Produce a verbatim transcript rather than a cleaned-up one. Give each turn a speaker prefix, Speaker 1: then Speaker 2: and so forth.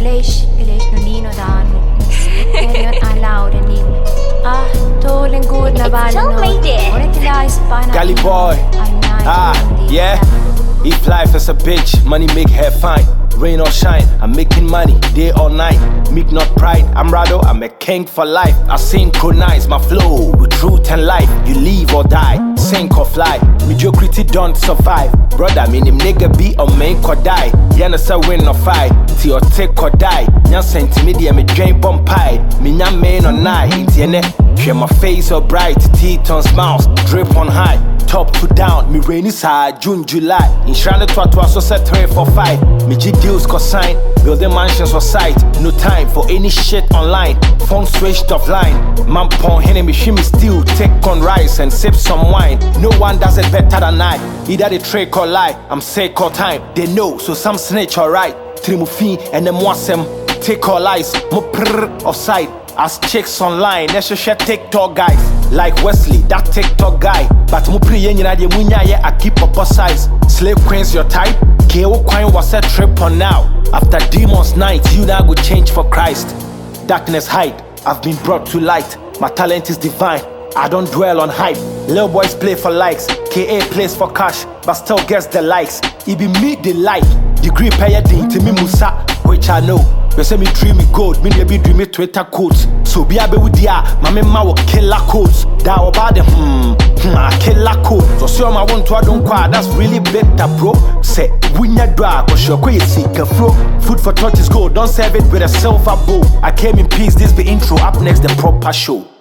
Speaker 1: Gleish, gleish no nino dan. Period allowed and in. Ah, tolen good na bala no.
Speaker 2: Gully boy. Ah, yeah. If life is a bitch, money make her fine. Rain or shine, I'm making money day or night. Meek not pride, I'm Rado, I'm a king for life. I synchronize my flow with truth and life. You live or die, sink or fly. Mediocrity don't survive. Brother, me him nigga be or make or die. Yana say win or fight, till or take or die. Nyan sentimedia me drain bomb pie. Me nyan main or night, intiene. Share my face or bright, teeth on smiles, drip on high. Top to down, me rainy side, June, July. In Shrine to Atwa, so set three for five. Me G deals consign, building mansions for sight. No time for any shit online. Phone switched offline. Man pon henny me shimmy still. Take on rice and sip some wine. No one does it better than I. Either they trick or lie, I'm sick or time. They know, so some snitch alright. Trimufin and them wasem. Take all lies, mo prrr offside. As chicks online, let's share TikTok guys. Like Wesley, that TikTok guy. But mo pre yen yina de munya ye I keep up size. Slave queens your type. K O Quine was a trip on now. After demons night, you now go change for Christ. Darkness hide, I've been brought to light. My talent is divine, I don't dwell on hype. Little boys play for likes, K A plays for cash, but still gets the likes. It be me the like, degree payer ding to me musa, which I know. They say me dream me gold, me never dream me Twitter quotes. So be a be with ya, my mama will kill codes. That about them, hmm, hmm, I kill a code. So see my one to I don't quite, that's really better, bro. Say, win your drag, or sure, quit seek a flow. Food for thought is gold, don't serve it with a silver bowl. I came in peace, this be intro, up next the proper show.